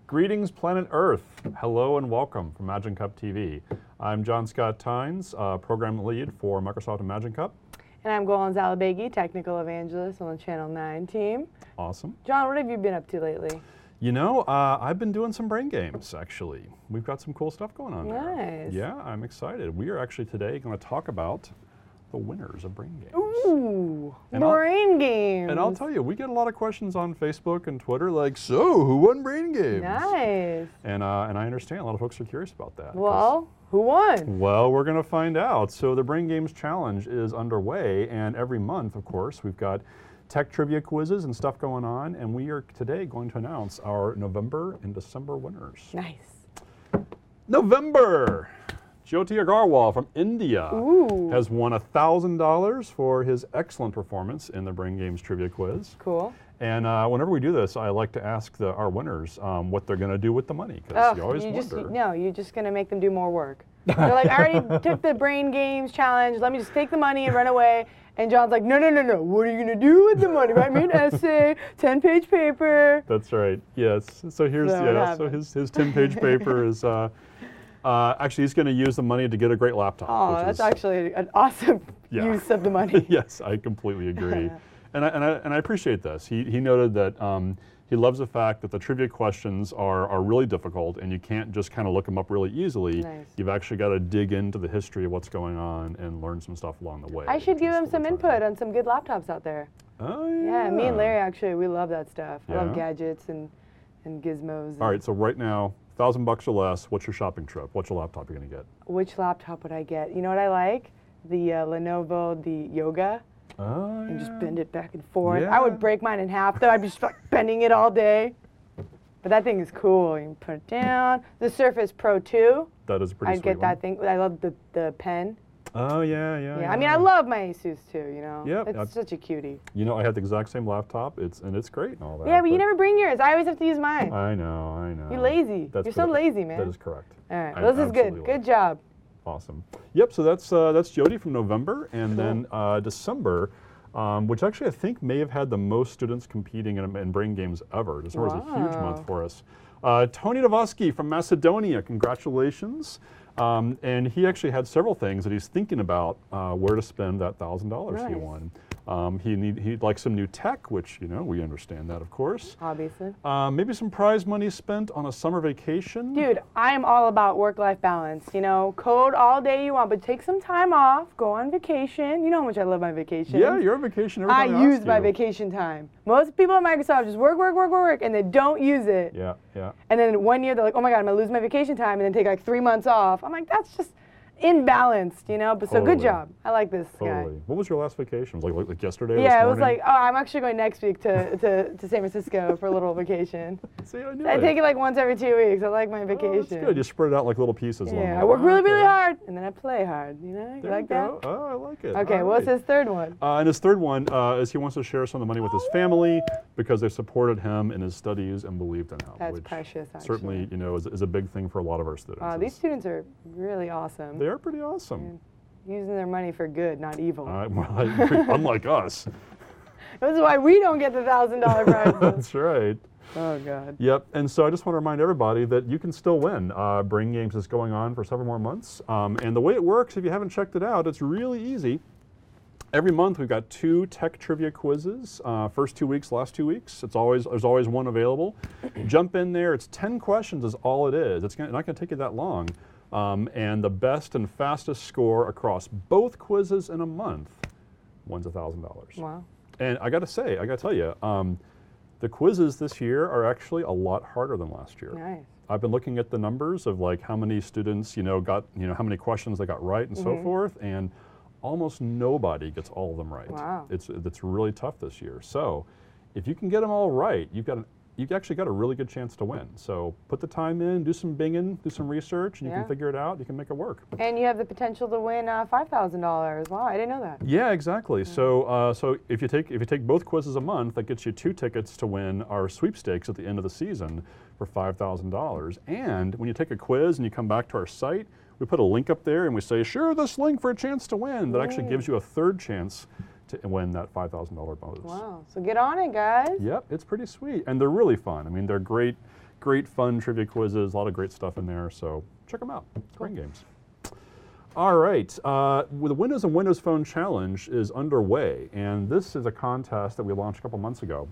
Greetings, planet Earth. Hello and welcome from Imagine Cup TV. I'm John Scott Tynes, program lead for Microsoft Imagine Cup. And I'm Golan Zalabegi, technical evangelist on the Channel 9 team. Awesome. John, what have you been up to lately? You know, I've been doing some brain games, actually. We've got some cool stuff going on there. Nice. Yeah, I'm excited. We are actually today going to talk about the winners of brain games. Ooh, brain games. And I'll tell you, we get a lot of questions on Facebook and Twitter like, so who won brain games? Nice. And I understand a lot of folks are curious about that. Well, who won? Well, we're going to find out. So the Brain Games Challenge is underway, and every month, of course, we've got tech trivia quizzes and stuff going on, and we are today going to announce our November and December winners. Nice. November! Jyoti Agarwal from India has won $1,000 for his excellent performance in the Brain Games Trivia Quiz. Cool. And whenever we do this, I like to ask our winners what they're going to do with the money, because you always wonder. No, you're just going to make them do more work. They're like, I already took the Brain Games Challenge, let me just take the money and run away. And John's like, no, what are you going to do with the money? Write me an essay, 10-page paper. That's right, yes. So here's, so his 10-page paper is, actually he's going to use the money to get a great laptop. Oh, that's actually an awesome use of the money. Yes, I completely agree. And I appreciate this. He noted that he loves the fact that the trivia questions are really difficult, and you can't just kind of look them up really easily. Nice. You've actually got to dig into the history of what's going on and learn some stuff along the way. I should give him some input on some good laptops out there. Oh, yeah. Yeah, me and Larry, actually, we love that stuff. I love gadgets and gizmos. All right, so right now, $1,000 or less, what's your shopping trip? What's your laptop you're going to get? Which laptop would I get? You know what I like? The Lenovo, the Yoga. Oh, and just bend it back and forth. Yeah. I would break mine in half, though. I'd be just like bending it all day. But that thing is cool. You can put it down. The Surface Pro 2. That is a pretty I'd sweet get that one. thing. I love the pen. Oh, yeah. I mean, I love my Asus too, you know. Yep. It's such a cutie. You know, I had the exact same laptop. It's great and all that. Yeah, but you never bring yours. I always have to use mine. I know. You're lazy. You're so lazy, man. That is correct. All right, well, this is good. Good job. Awesome. Yep, so that's Jyoti from November, and then December, which actually I think may have had the most students competing in brain games ever. December was a huge month for us. Tony Davosky from Macedonia, congratulations. And he actually had several things that he's thinking about where to spend that $1,000 he won. He'd like some new tech, which, you know, we understand that, of course. Obviously. Maybe some prize money spent on a summer vacation. Dude, I'm all about work-life balance. You know, code all day you want, but take some time off, go on vacation. You know how much I love my vacation. Yeah, you're on vacation. I use my vacation time. Most people at Microsoft just work, and they don't use it. Yeah. And then 1 year they're like, oh my God, I'm gonna lose my vacation time, and then take like 3 months off. I'm like, that's just imbalanced, you know? But so good job. I like this guy. What was your last vacation? Was it like yesterday? Yeah, it was like, oh, I'm actually going next week to San Francisco for a little vacation. See, I knew I take it like once every 2 weeks. I like my vacation. Oh, that's good. You spread it out like little pieces. Yeah, I work really hard, and then I play hard. You know, you like that? Oh, I like it. Okay, what's his third one? And his third one is he wants to share some of the money with his family because they supported him in his studies and believed in him. That's which precious, actually. Certainly, you know, is a big thing for a lot of our students. These students are really awesome. They are pretty awesome. Using their money for good, not evil. Unlike us. This is why we don't get the $1,000 prizes. That's right. Oh, God. Yep, and so I just want to remind everybody that you can still win. Brain Games is going on for several more months. And the way it works, if you haven't checked it out, it's really easy. Every month we've got 2 tech trivia quizzes. First 2 weeks, last 2 weeks. There's always one available. Jump in there. It's 10 questions is all it is. It's not going to take you that long. And the best and fastest score across both quizzes in a month wins $1,000. Wow. And I got to tell you, the quizzes this year are actually a lot harder than last year. Nice. I've been looking at the numbers of like how many students, got, how many questions they got right and so forth, and almost nobody gets all of them right. Wow. It's really tough this year. So if you can get them all right, you've actually got a really good chance to win. So put the time in, do some binging, do some research, and you can figure it out. You can make it work. And you have the potential to win $5,000. Wow, I didn't know that. Yeah, exactly. So if you take both quizzes a month, that gets you 2 tickets to win our sweepstakes at the end of the season for $5,000. And when you take a quiz and you come back to our site, we put a link up there and we say, share this link for a chance to win. That actually gives you a third chance to win that $5,000 bonus. Wow, so get on it, guys. Yep, it's pretty sweet. And they're really fun. I mean, they're great great fun trivia quizzes, a lot of great stuff in there, so check them out. Brain Games. All right, the Windows and Windows Phone Challenge is underway, and this is a contest that we launched a couple months ago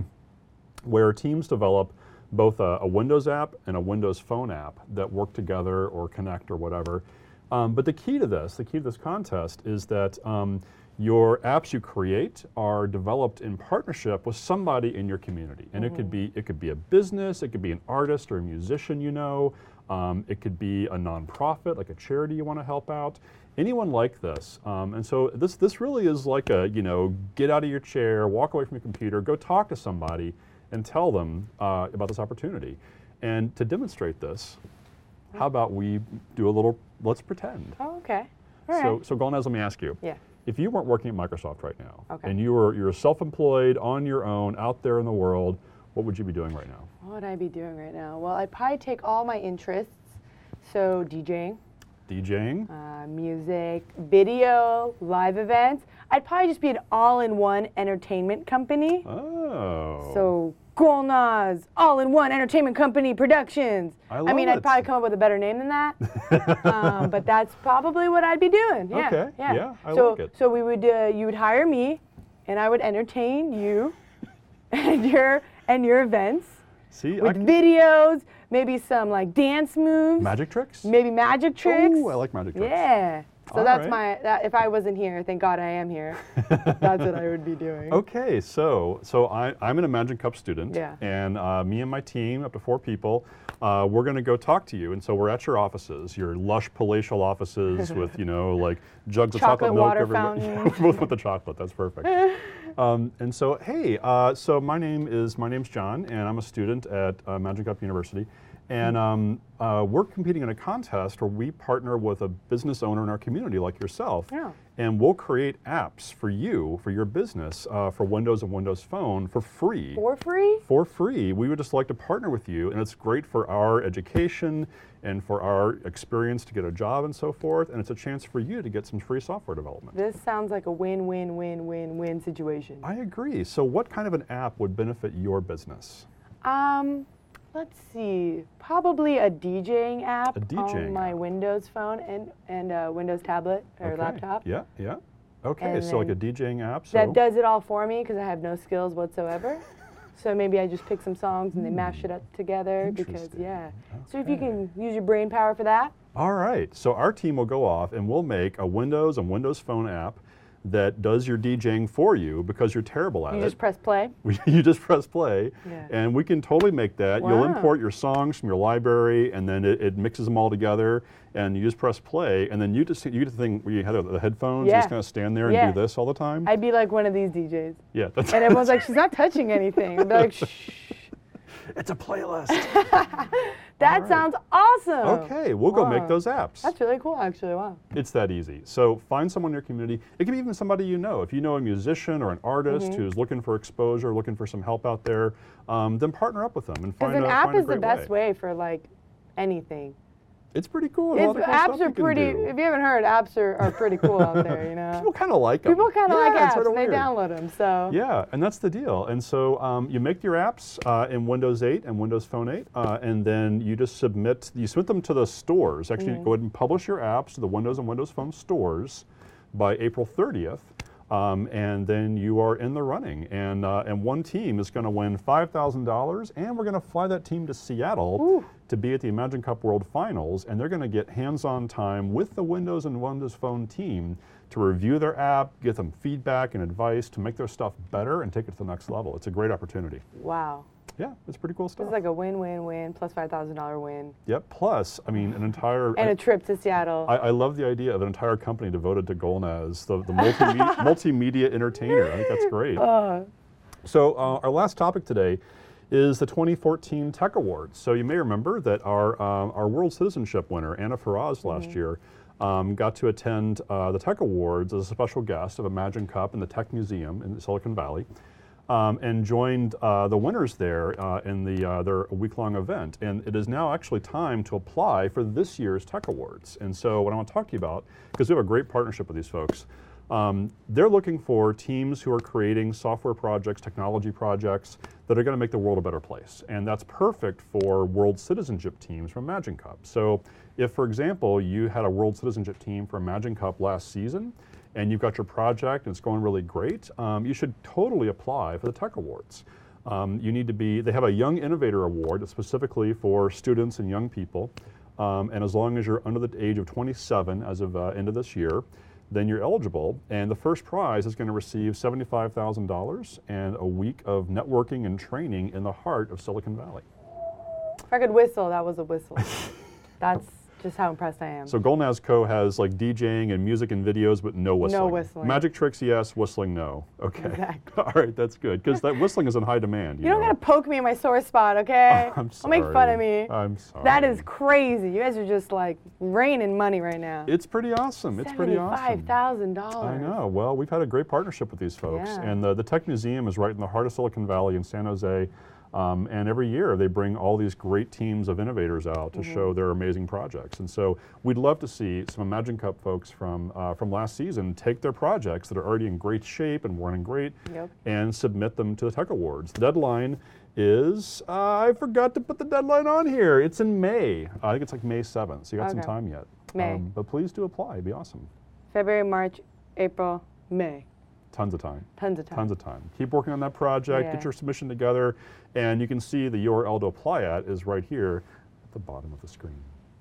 where teams develop both a Windows app and a Windows Phone app that work together or connect or whatever. But the key to this contest is that your apps you create are developed in partnership with somebody in your community, and it could be a business, it could be an artist or a musician you know. It could be a nonprofit, like a charity you want to help out, anyone like this. And so this really is like a, get out of your chair, walk away from your computer, go talk to somebody and tell them about this opportunity. And to demonstrate this, how about we do a little, let's pretend. Oh, okay. All right. So Gulnaz, let me ask you. Yeah. If you weren't working at Microsoft right now, okay, and you're self-employed, on your own, out there in the world, what would you be doing right now? What would I be doing right now? Well, I'd probably take all my interests, so DJing. DJing? Music, video, live events. I'd probably just be an all-in-one entertainment company. Oh. So Gulnaz, all-in-one entertainment company productions. I mean, I'd probably come up with a better name than that. But that's probably what I'd be doing. Yeah. Okay. Yeah. I like it. So we would, you would hire me, and I would entertain you and your events. See, with videos, maybe some like dance moves. Magic tricks? Maybe magic tricks. Oh, I like magic tricks. Yeah. So All that's right. if I wasn't here, thank God I am here. That's what I would be doing. Okay, so I'm an Imagine Cup student, yeah, and me and my team, up to 4 people, we're going to go talk to you. And so we're at your offices, your lush palatial offices with, like jugs of chocolate milk everywhere. Both with the chocolate, that's perfect. And so, hey, so my name's John, and I'm a student at Imagine Cup University. And we're competing in a contest where we partner with a business owner in our community like yourself. Yeah. And we'll create apps for you, for your business, for Windows and Windows Phone for free. For free? For free. We would just like to partner with you, and it's great for our education and for our experience to get a job and so forth, and it's a chance for you to get some free software development. This sounds like a win-win-win-win-win situation. I agree. So what kind of an app would benefit your business? Let's see, probably a DJing app on my app. Windows phone and Windows tablet or laptop. Yeah. Okay, and so like a DJing app. So that does it all for me because I have no skills whatsoever. So maybe I just pick some songs and they mash it up together because, yeah. Okay. So if you can use your brain power for that. All right, so our team will go off and we'll make a Windows and Windows Phone app that does your DJing for you because you're terrible at it. You just press play? You just press play, yeah, and we can totally make that. Wow. You'll import your songs from your library, and then it mixes them all together, and you just press play, and then you get the thing where you have the headphones, yeah, you just kind of stand there and do this all the time. I'd be like one of these DJs. Yeah. And everyone's like, she's not touching anything. I'd be like, shh. It's a playlist. That sounds awesome. Okay, we'll go make those apps. That's really cool, actually. Wow. It's that easy. So find someone in your community. It can be even somebody you know. If you know a musician or an artist who's looking for exposure, looking for some help out there, then partner up with them and find a great way. Because an app is the best way for like anything. It's pretty cool. Apps are pretty, if you haven't heard, apps are pretty cool out there, you know. People kind of like them. People kind of like apps, and they weird. download them, so. Yeah, and that's the deal. And so you make your apps in Windows 8 and Windows Phone 8, and then you just submit them to the stores. Actually, go ahead and publish your apps to the Windows and Windows Phone stores by April 30th. And then you are in the running, and one team is going to win $5,000, and we're going to fly that team to Seattle to be at the Imagine Cup World Finals, and they're going to get hands-on time with the Windows and Windows Phone team to review their app, get them feedback and advice to make their stuff better and take it to the next level. It's a great opportunity. Wow. Yeah, it's pretty cool stuff. It's like a win-win-win plus $5,000 win. Yep. Plus, I mean, an entire and a trip to Seattle. I love the idea of an entire company devoted to Gulnaz, the multimedia entertainer. I think that's great. So our last topic today is the 2014 Tech Awards. So you may remember that our World Citizenship winner, Anna Faraz, last year got to attend the Tech Awards as a special guest of Imagine Cup in the Tech Museum in Silicon Valley. And joined the winners there in their week-long event. And it is now actually time to apply for this year's Tech Awards. And so what I want to talk to you about, because we have a great partnership with these folks, They're looking for teams who are creating software projects, technology projects that are going to make the world a better place. And that's perfect for world citizenship teams from Imagine Cup. So if, for example, you had a world citizenship team for Imagine Cup last season, and you've got your project and it's going really great, you should totally apply for the Tech Awards. They have a Young Innovator Award that's specifically for students and young people. And as long as you're under the age of 27 as of end of this year, then you're eligible. And the first prize is going to receive $75,000 and a week of networking and training in the heart of Silicon Valley. If I could whistle, that was a whistle. That's just how impressed I am. So Golnaz Co. has like DJing and music and videos, but no whistling. No whistling. Magic tricks, yes. Whistling, no. Okay. Exactly. All right, that's good, because that whistling is in high demand. You don't gotta poke me in my sore spot, okay? I'm sorry. Don't make fun of me. I'm sorry. That is crazy. You guys are just like raining money right now. It's pretty awesome. It's pretty awesome. $75,000. I know. Well, we've had a great partnership with these folks. Yeah. And the Tech Museum is right in the heart of Silicon Valley in San Jose. And every year they bring all these great teams of innovators out to show their amazing projects. And so we'd love to see some Imagine Cup folks from last season take their projects that are already in great shape and running great and submit them to the Tech Awards. The deadline is, I forgot to put the deadline on here. It's in May. I think it's like May 7th, so you got some time yet. May. But please do apply. It'd be awesome. February, March, April, May. Tons of time. Tons of time. Tons of time. Keep working on that project, get your submission together, and you can see the URL to apply at is right here at the bottom of the screen.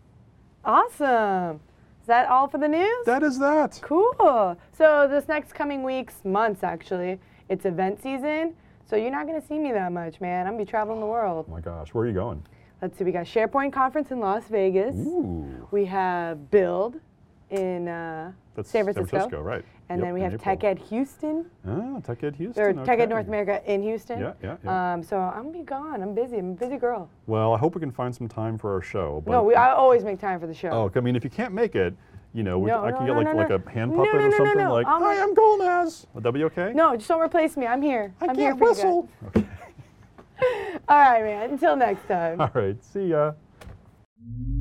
Awesome. Is that all for the news? That is that. Cool. So this next coming weeks, months actually, it's event season. So you're not going to see me that much, man. I'm going to be traveling the world. Oh my gosh, where are you going? Let's see, we got SharePoint Conference in Las Vegas. Ooh. We have Build in San Francisco. Right. And then we have Tech Ed Houston. Oh, Tech Ed Houston. Or Tech Ed North America in Houston. Yeah. So I'm going to be gone. I'm busy. I'm a busy girl. Well, I hope we can find some time for our show. But No, I always make time for the show. Oh, I mean, if you can't make it, you know, I can get like a hand No, puppet no, or no, something no. like, hi, I'm Golnaz. Would that be okay? No, just don't replace me. I'm here. I I'm can't here for whistle. you guys. All right, man. Until next time. All right. See ya.